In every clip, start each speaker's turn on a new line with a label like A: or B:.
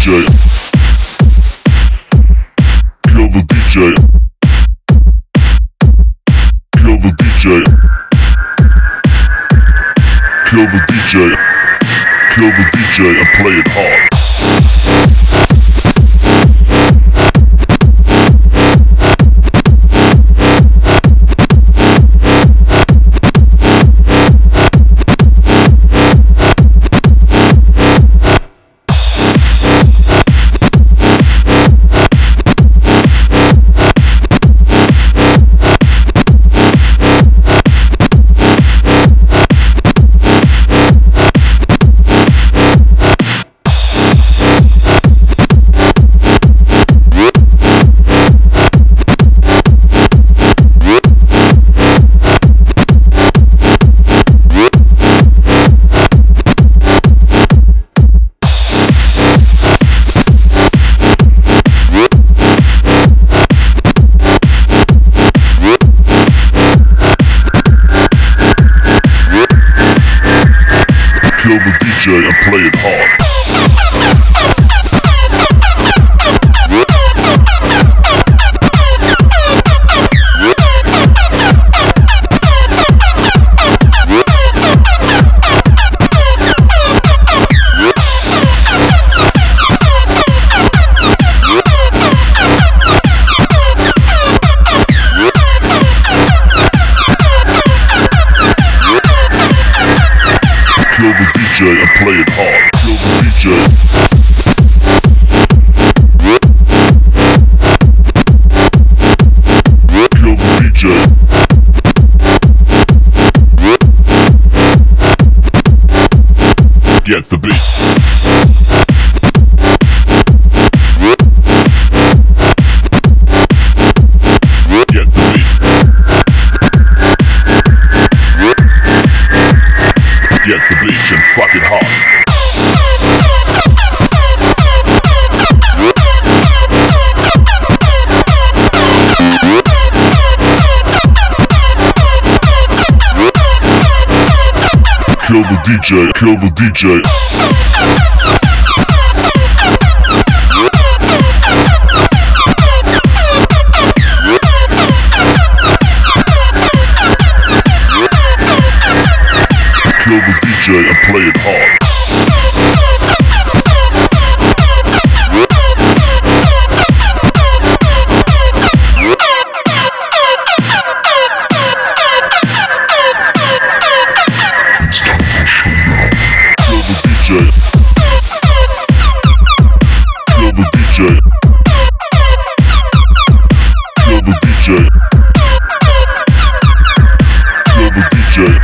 A: DJ. Kill the DJ. Kill the DJ. Kill the DJ. Kill the DJ and play it hard. Kill the DJ and play it hard. Kill the DJ and play it hard. Kill the DJ. Kill the DJ. Get the beat. Get the beat. Get the beat and fuck it hard. Kill the DJ, kill the DJ. Kill the DJ and play it hard. Kill the DJ. Kill the DJ. Kill the DJ.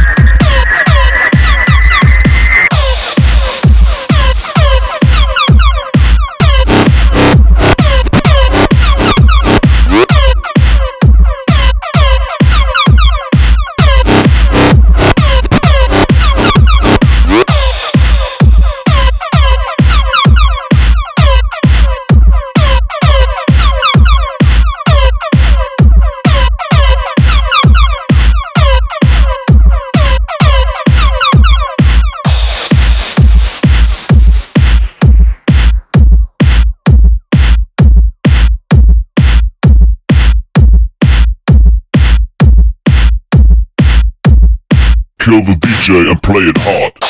A: Kill the DJ and play it hard.